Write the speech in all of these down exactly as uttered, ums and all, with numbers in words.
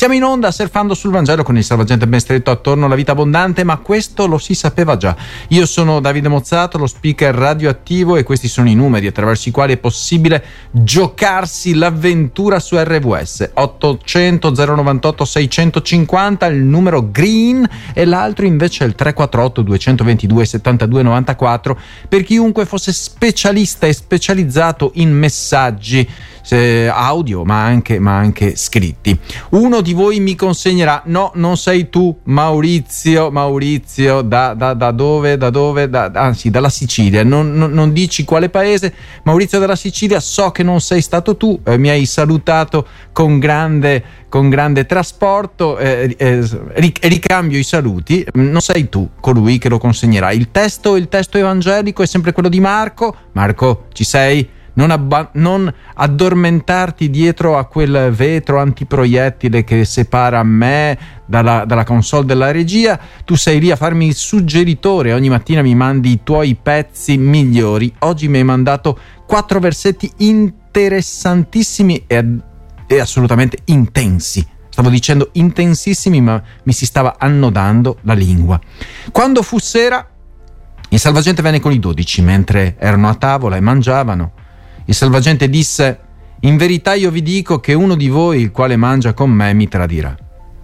Siamo in onda surfando sul Vangelo con il Salvagente ben stretto attorno alla vita abbondante, ma questo lo si sapeva già. Io sono Davide Mozzato, lo speaker radioattivo, e questi sono i numeri attraverso i quali è possibile giocarsi l'avventura su R V S. ottocento zero novantotto seicentocinquanta il numero green, e l'altro invece è il tre quattro otto due due due settantadue novantaquattro per chiunque fosse specialista e specializzato in messaggi eh, audio ma anche, ma anche scritti. Uno di voi mi consegnerà: no, non sei tu, Maurizio, Maurizio da, da, da dove, da dove, da, anzi dalla Sicilia, non, non, non dici quale paese. Maurizio dalla Sicilia, so che non sei stato tu, eh, mi hai salutato con grande, con grande trasporto, eh, eh, ricambio i saluti, non sei tu colui che lo consegnerà. Il testo, il testo evangelico è sempre quello di Marco. Marco, ci sei? Non, abba- non addormentarti dietro a quel vetro antiproiettile che separa me dalla, dalla console della regia. Tu sei lì a farmi il suggeritore, ogni mattina mi mandi i tuoi pezzi migliori. Oggi mi hai mandato quattro versetti interessantissimi e, e assolutamente intensi. Stavo dicendo intensissimi, ma mi si stava annodando la lingua. Quando fu sera, il Salvagente venne con i dodici mentre erano a tavola e mangiavano. Il Salvagente disse: in verità io vi dico che uno di voi, il quale mangia con me, mi tradirà.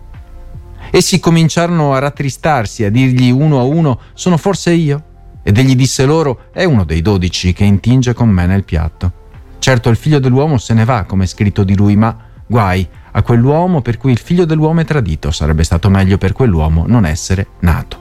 Essi cominciarono a rattristarsi, a dirgli uno a uno: sono forse io? Ed egli disse loro: è uno dei dodici che intinge con me nel piatto. Certo, il figlio dell'uomo se ne va, come è scritto di lui, ma guai a quell'uomo per cui il figlio dell'uomo è tradito. Sarebbe stato meglio per quell'uomo non essere nato.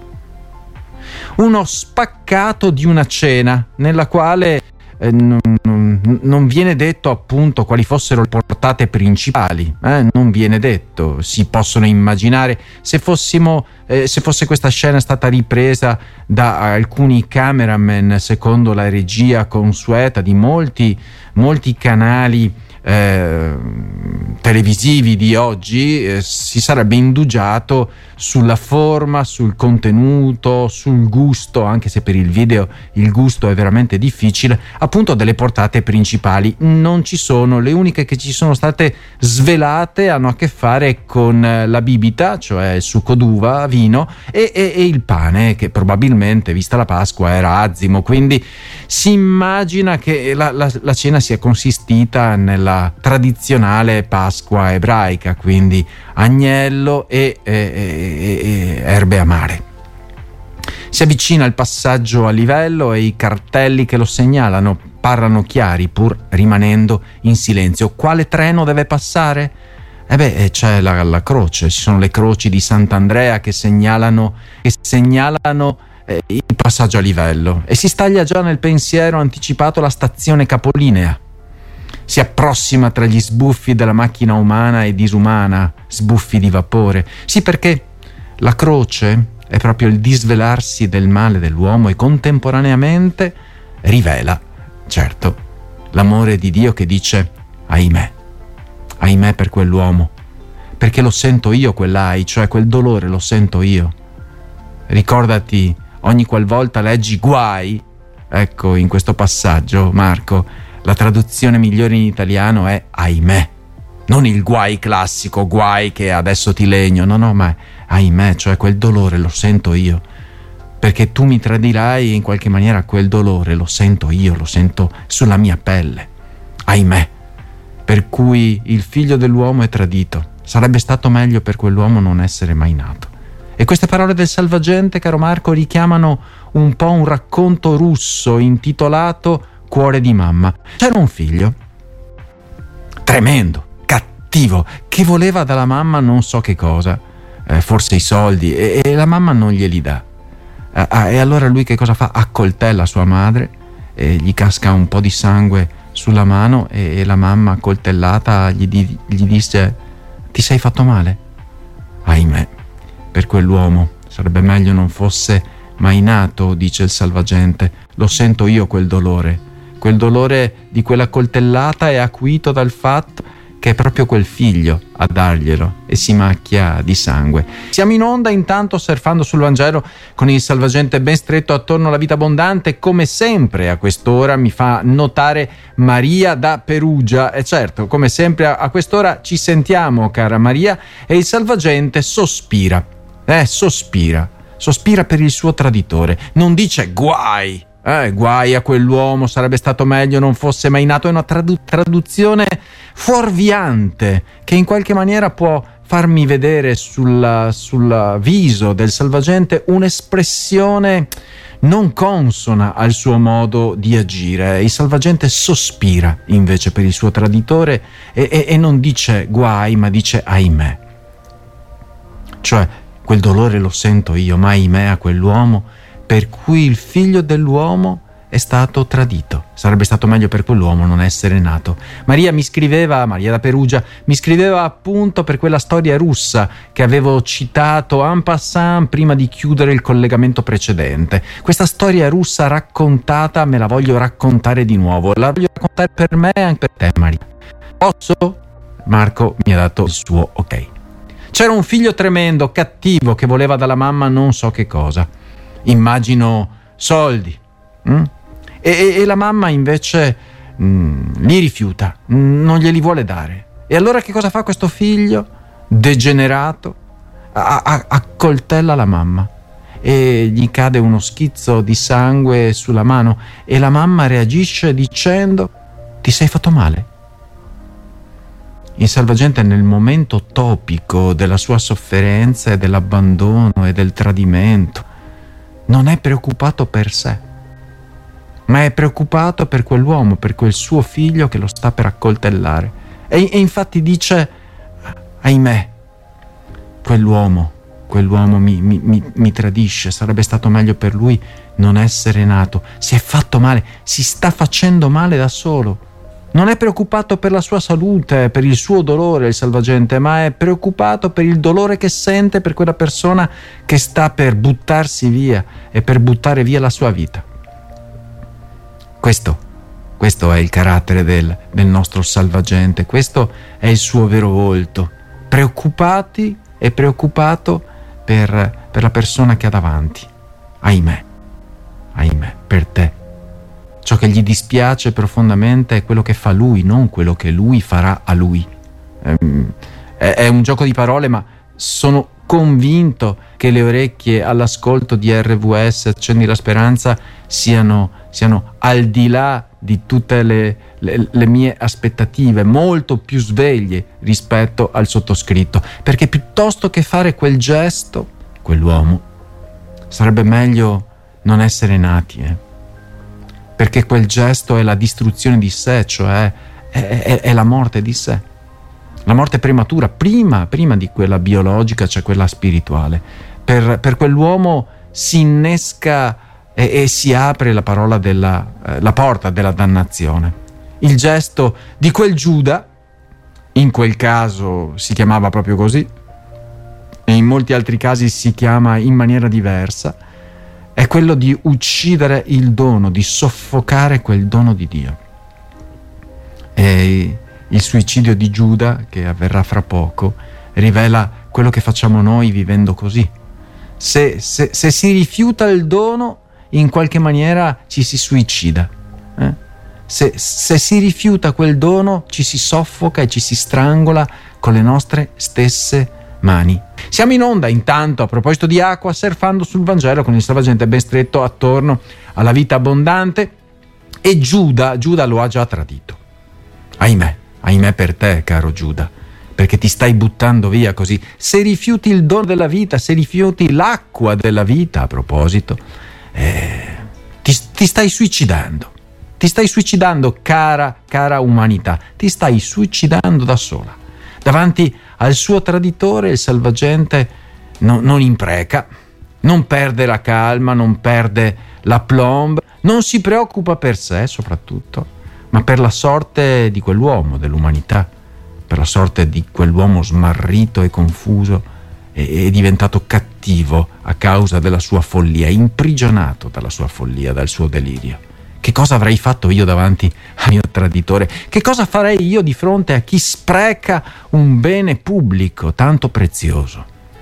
Uno spaccato di una cena nella quale Eh, non, non, non viene detto appunto quali fossero le portate principali, eh? Non viene detto. Si possono immaginare se fossimo eh, se fosse questa scena stata ripresa da alcuni cameraman secondo la regia consueta di molti molti canali eh, televisivi di oggi, eh, si sarebbe indugiato sulla forma, sul contenuto, sul gusto, anche se per il video il gusto è veramente difficile, appunto delle portate principali. Non ci sono, le uniche che ci sono state svelate hanno a che fare con la bibita, cioè il succo d'uva, vino, e, e, e il pane, che probabilmente, vista la Pasqua, era azimo, quindi si immagina che la, la, la cena sia consistita nella tradizionale Pasqua ebraica, quindi agnello e, e, e, e erbe amare. Si avvicina il passaggio a livello e i cartelli che lo segnalano parlano chiari pur rimanendo in silenzio. Quale treno deve passare? Eh beh, c'è la, la croce, ci sono le croci di Sant'Andrea che segnalano, che segnalano eh, il passaggio a livello, e si staglia già nel pensiero anticipato la stazione capolinea. Si approssima tra gli sbuffi della macchina umana e disumana, sbuffi di vapore. Sì, perché la croce è proprio il disvelarsi del male dell'uomo e contemporaneamente rivela, certo, l'amore di Dio che dice: ahimè, ahimè per quell'uomo, perché lo sento io quell'ai, cioè quel dolore lo sento io. Ricordati ogni qualvolta leggi guai, ecco, in questo passaggio, Marco, la traduzione migliore in italiano è ahimè, non il guai classico, guai che adesso ti legno, no no, ma ahimè, cioè quel dolore lo sento io, perché tu mi tradirai, e in qualche maniera quel dolore lo sento io, lo sento sulla mia pelle, ahimè, per cui il figlio dell'uomo è tradito, sarebbe stato meglio per quell'uomo non essere mai nato. E queste parole del Salvagente, caro Marco, richiamano un po' un racconto russo intitolato Cuore di mamma. C'era un figlio tremendo, cattivo, che voleva dalla mamma non so che cosa, eh, forse i soldi, e, e la mamma non glieli dà. Eh, ah, e allora lui che cosa fa? Accoltella sua madre, e gli casca un po' di sangue sulla mano, e, e la mamma accoltellata gli, di, gli disse: ti sei fatto male? Ahimè, per quell'uomo sarebbe meglio non fosse mai nato, dice il Salvagente. Lo sento io quel dolore. Quel dolore di quella coltellata è acuito dal fatto che è proprio quel figlio a darglielo e si macchia di sangue. Siamo in onda intanto surfando sul Vangelo con il salvagente ben stretto attorno alla vita abbondante. Come sempre a quest'ora mi fa notare Maria da Perugia, e certo, come sempre a quest'ora ci sentiamo, cara Maria, e il salvagente sospira, eh, sospira, sospira per il suo traditore, non dice guai, Eh, guai a quell'uomo, sarebbe stato meglio non fosse mai nato. È una tradu- traduzione fuorviante che in qualche maniera può farmi vedere sul, sul viso del salvagente un'espressione non consona al suo modo di agire. Il salvagente sospira invece per il suo traditore e, e, e non dice guai, ma dice ahimè. Cioè, quel dolore lo sento io, ma ahimè a quell'uomo per cui il figlio dell'uomo è stato tradito. Sarebbe stato meglio per quell'uomo non essere nato. Maria mi scriveva, Maria da Perugia, mi scriveva appunto per quella storia russa che avevo citato en passant prima di chiudere il collegamento precedente. Questa storia russa raccontata me la voglio raccontare di nuovo. La voglio raccontare per me e anche per te, Maria. Posso? Marco mi ha dato il suo ok. C'era un figlio tremendo, cattivo, che voleva dalla mamma non so che cosa. Immagino soldi. Mm? E, e la mamma invece mm, li rifiuta, non glieli vuole dare. E allora che cosa fa questo figlio degenerato? A, a, accoltella la mamma e gli cade uno schizzo di sangue sulla mano e la mamma reagisce dicendo: ti sei fatto male? Il salvagente, nel momento topico della sua sofferenza e dell'abbandono e del tradimento, non è preoccupato per sé, ma è preoccupato per quell'uomo, per quel suo figlio che lo sta per accoltellare. E, e infatti dice: ahimè, quell'uomo, quell'uomo mi, mi, mi, mi tradisce, sarebbe stato meglio per lui non essere nato. Si è fatto male, si sta facendo male da solo. Non è preoccupato per la sua salute, per il suo dolore, il salvagente, ma è preoccupato per il dolore che sente per quella persona che sta per buttarsi via e per buttare via la sua vita. Questo, questo è il carattere del, del nostro salvagente, questo è il suo vero volto. Preoccupati e preoccupato per, per la persona che ha davanti. Ahimè, ahimè, per te. Ciò che gli dispiace profondamente è quello che fa lui, non quello che lui farà a lui. È un gioco di parole, ma sono convinto che le orecchie all'ascolto di R V S Accendi la Speranza siano, siano al di là di tutte le, le, le mie aspettative, molto più sveglie rispetto al sottoscritto, perché piuttosto che fare quel gesto, quell'uomo, sarebbe meglio non essere nati, eh? Perché quel gesto è la distruzione di sé, cioè è, è, è la morte di sé, la morte prematura, prima, prima di quella biologica, cioè quella spirituale. Per, per quell'uomo si innesca e, e si apre la parola della eh, la porta della dannazione. Il gesto di quel Giuda, in quel caso si chiamava proprio così, e in molti altri casi si chiama in maniera diversa, è quello di uccidere il dono, di soffocare quel dono di Dio. E il suicidio di Giuda, che avverrà fra poco, rivela quello che facciamo noi vivendo così. Se, se, se si rifiuta il dono, in qualche maniera ci si suicida. Eh? Se, se si rifiuta quel dono, ci si soffoca e ci si strangola con le nostre stesse mani. Siamo in onda intanto, a proposito di acqua, surfando sul Vangelo con il salvagente ben stretto attorno alla vita abbondante, e Giuda, Giuda lo ha già tradito. Ahimè, ahimè per te, caro Giuda, perché ti stai buttando via così. Se rifiuti il dono della vita, se rifiuti l'acqua della vita, a proposito, eh, ti, ti stai suicidando. Ti stai suicidando, cara, cara umanità. Ti stai suicidando da sola. Davanti al suo traditore il salvagente no, non impreca, non perde la calma, non perde la plomb, non si preoccupa per sé soprattutto, ma per la sorte di quell'uomo, dell'umanità, per la sorte di quell'uomo smarrito e confuso e, e diventato cattivo a causa della sua follia, imprigionato dalla sua follia, dal suo delirio. Che cosa avrei fatto io davanti al mio traditore? Che cosa farei io di fronte a chi spreca un bene pubblico tanto prezioso?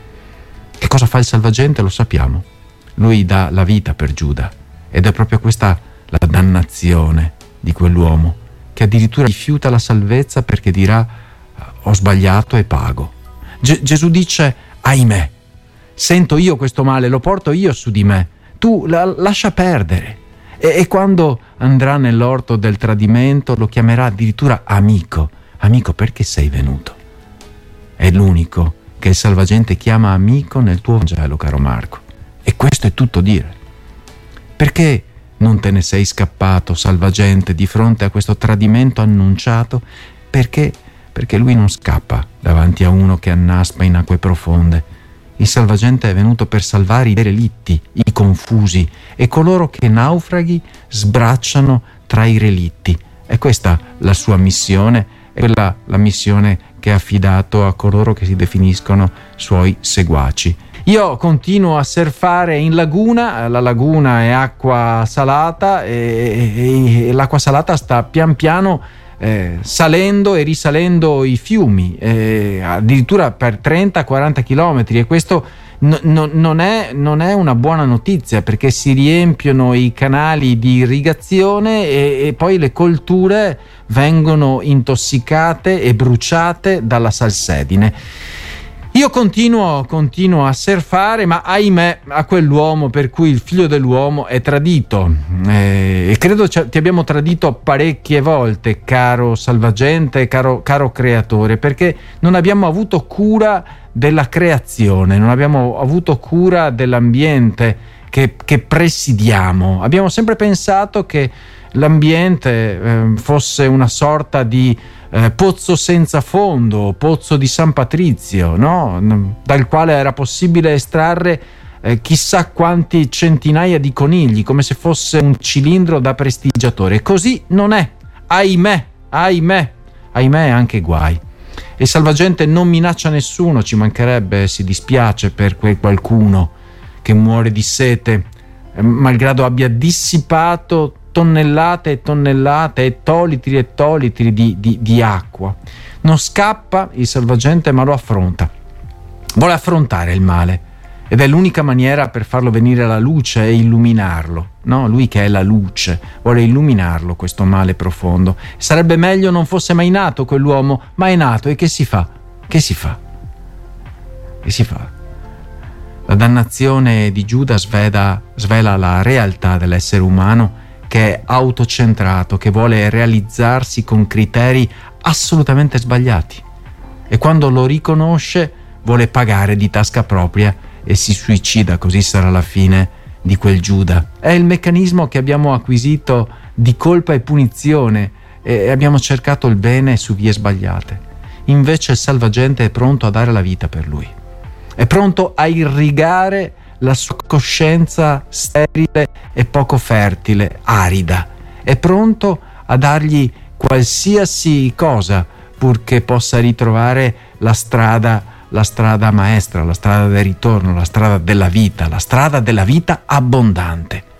Che cosa fa il Salvagente? Lo sappiamo. Lui dà la vita per Giuda, ed è proprio questa la dannazione di quell'uomo, che addirittura rifiuta la salvezza perché dirà: ho sbagliato e pago. Ge- Gesù dice: ahimè, sento io questo male, lo porto io su di me, tu la- lascia perdere. E, e quando andrà nell'orto del tradimento lo chiamerà addirittura amico. Amico, perché sei venuto? È l'unico che il Salvagente chiama amico nel tuo Vangelo, caro Marco. E questo è tutto dire. Perché non te ne sei scappato, Salvagente, di fronte a questo tradimento annunciato? Perché? Perché lui non scappa davanti a uno che annaspa in acque profonde. Il Salvagente è venuto per salvare i derelitti, i confusi e coloro che naufraghi sbracciano tra i relitti. È questa la sua missione, è quella la missione che ha affidato a coloro che si definiscono suoi seguaci. Io continuo a surfare in laguna, la laguna è acqua salata e, e, e l'acqua salata sta pian piano Eh, salendo e risalendo i fiumi, eh, addirittura per trenta quaranta chilometri, e questo no, no, non, è, non è una buona notizia, perché si riempiono i canali di irrigazione e, e poi le colture vengono intossicate e bruciate dalla salsedine. Io continuo, continuo a surfare, ma ahimè a quell'uomo per cui il figlio dell'uomo è tradito, eh, e credo ti abbiamo tradito parecchie volte, caro Salvagente, caro, caro creatore, perché non abbiamo avuto cura della creazione, non abbiamo avuto cura dell'ambiente che, che presidiamo. Abbiamo sempre pensato che l'ambiente eh, fosse una sorta di eh, pozzo senza fondo, pozzo di San Patrizio, no? Dal quale era possibile estrarre eh, chissà quanti centinaia di conigli, come se fosse un cilindro da prestigiatore. Così non è, ahimè, ahimè, ahimè anche guai. E Salvagente non minaccia nessuno, ci mancherebbe, si dispiace per quel qualcuno che muore di sete, eh, malgrado abbia dissipato tonnellate e tonnellate e tolitri e tolitri di, di, di acqua. Non scappa il Salvagente, ma lo affronta. Vuole affrontare il male, ed è l'unica maniera per farlo venire alla luce e illuminarlo, no? Lui che è la luce vuole illuminarlo, questo male profondo. Sarebbe meglio non fosse mai nato quell'uomo, ma è nato, e che si fa? Che si fa? Che si fa? La dannazione di Giuda svela, svela la realtà dell'essere umano, che è autocentrato, che vuole realizzarsi con criteri assolutamente sbagliati, e quando lo riconosce vuole pagare di tasca propria e si suicida. Così sarà la fine di quel Giuda. È il meccanismo che abbiamo acquisito di colpa e punizione, e abbiamo cercato il bene su vie sbagliate. Invece il Salvagente è pronto a dare la vita per lui, è pronto a irrigare la sua coscienza sterile e poco fertile, arida. È pronto a dargli qualsiasi cosa purché possa ritrovare la strada, la strada maestra, la strada del ritorno, la strada della vita, la strada della vita abbondante.